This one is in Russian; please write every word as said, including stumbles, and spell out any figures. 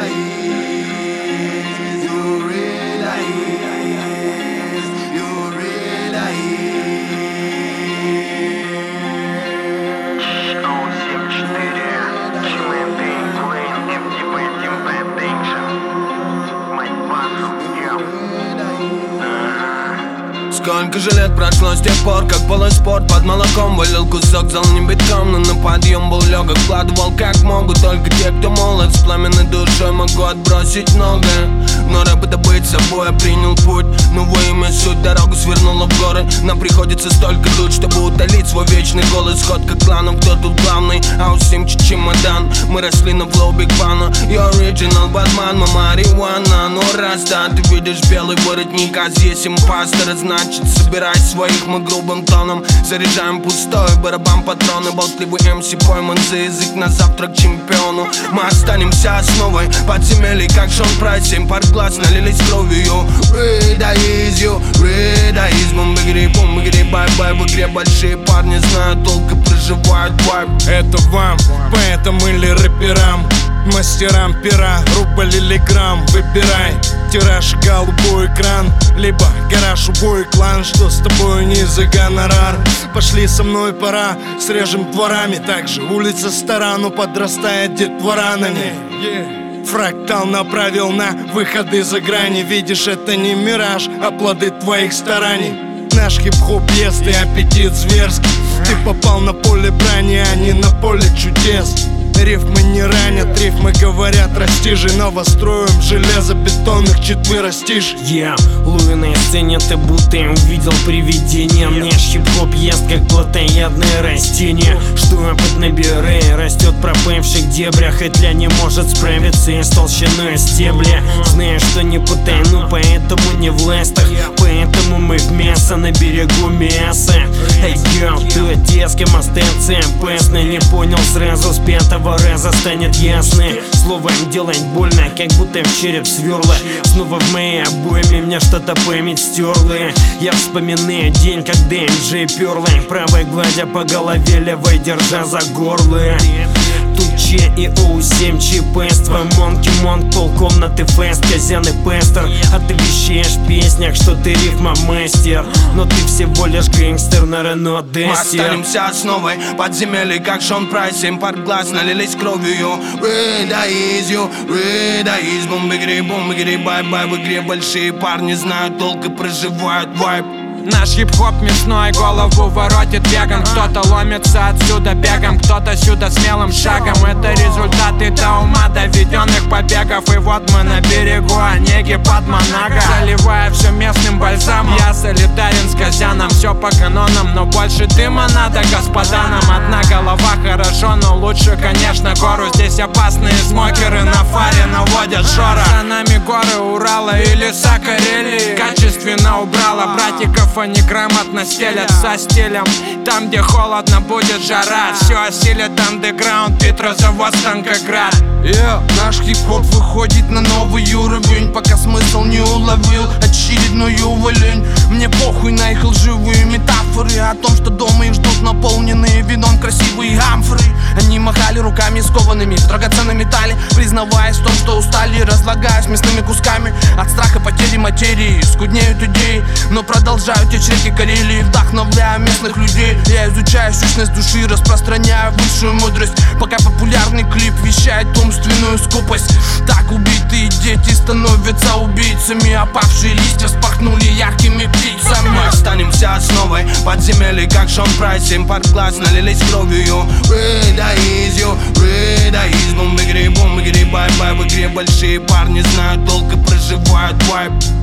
Сколько же лет прошло с тех пор, как полый спорт под молоком валил кусок, зал не битком, но на подъем был легок. Вкладывал как могут только те, кто молод. С пламенной душой могу отбросить многое, но рэп это быть собой, я принял путь. Новое имя, суть, дорогу свернула в горы. Нам приходится столько тут, чтобы утолить свой вечный голос. Ход как кланом, кто тут главный? Аусим чемодан. Мы росли на флоу Биг Бана. Я оригинал Батман, мы марихуана. Ну раз да, ты видишь белый воротник, а здесь импостер, значит собирай своих, мы грубым тоном заряжаем пустой барабан патроны. Болтливый эм си пойман за язык на завтрак чемпиону. Мы останемся основой подземелий, как Шон Прайс. Семь пар глаз налились кровью. Редаизю, редаизмом в игре, бум, в игре, бай-бай. В игре большие парни знают толк и проживают вайб. Это вам, поэтам или рэперам, мастерам пера, рубль или грамм. Выбирай тираж, голубой экран, либо гараж, убой клан. Что с тобой не за гонорар? Пошли со мной, пора, срежем дворами. Также улица стара, но подрастает детвора на ней. Фрактал направил на выходы за грани. Видишь, это не мираж, а плоды твоих стараний. Наш хип-хоп ест и аппетит зверский. Ты попал на поле брани, а не на поле чудес. Рифмы не ранят, рифмы говорят растижи. Новостроим железобетонных четверостишь. Я лую на сцене, ты будто увидел привидение. Мне хип-хоп ест как плотоядное растение, что опыт набирай, растет в пропавших дебрях. И тля не может справиться и с толщиной стебля. Знаю, что не потайну, поэтому не в ластах. Поэтому мы в мясо на берегу мяса. Эй, йоу, ты те, с кем остается опасно. Не понял сразу, с пятого раза станет ясно. Слово им делать больно, как будто в череп сверло. Снова в моей обойме мне что-то память стерла. Я вспоминаю день, когда эм джей перла, правой гладя по голове, левой держа за горло. Тут Че и оу семь чипество, Монки Монк, полкомнаты фест, Казян и Пестер. А ты вещаешь в песнях, что ты рифма мастер, но ты всего лишь гэнгстер на Рено Дестер. Мы останемся основой подземелий, как Шон Прайс. Семь пар глаз налились кровью. Редаизю, редаизмом в игре, бум, в игре, бай-бай. В игре большие парни знают толк и проживают вайб. Наш хип-хоп мясной голову воротит веган. Кто-то ломится отсюда бегом, кто-то сюда смелым шагом. Это результаты до ума доведенных побегов. И вот мы на берегу Онеги под Монако, заливая все местным бальзамом. Я солидарен с Казяном, все по канонам, но больше дыма надо господанам. Одна голова хорошо, но лучше, конечно, гору. Здесь опасные смокеры на фаре наводят шора. За нами горы Урала и леса Карелии. Качественно убрала братиков, они грамотно стелят со стилем. Там, где холодно, будет жара. Все осилит андеграунд, Петрозавод, Станкоград. Yeah, наш хип-хоп выходит на новый уровень, пока смысл не уловил очередную уволень. Мне похуй на их лживые метафоры о том, что дома их ждут наполненные вином красивые амфоры. Они махали руками скованными в драгоценном металле, признаваясь в том, что устали, разлагаясь мясными кусками. От страха потери материи скуднеют идеи, но продолжают течь реки Карелии, вдохновляя местных людей. Я изучаю сущность души, распространяю высшую мудрость, пока популярный клип вещает умственную скупость. Так убитые дети становятся убийцами, опавшие листья вспорхнули яркими птицами. Мы останемся основой подземелий, как Шон Прайс. Семь пар глаз налились кровью. Редаизю, редаизмом в игре, бум, в игре, бай-бай. В игре большие парни знают толк и проживают вайб.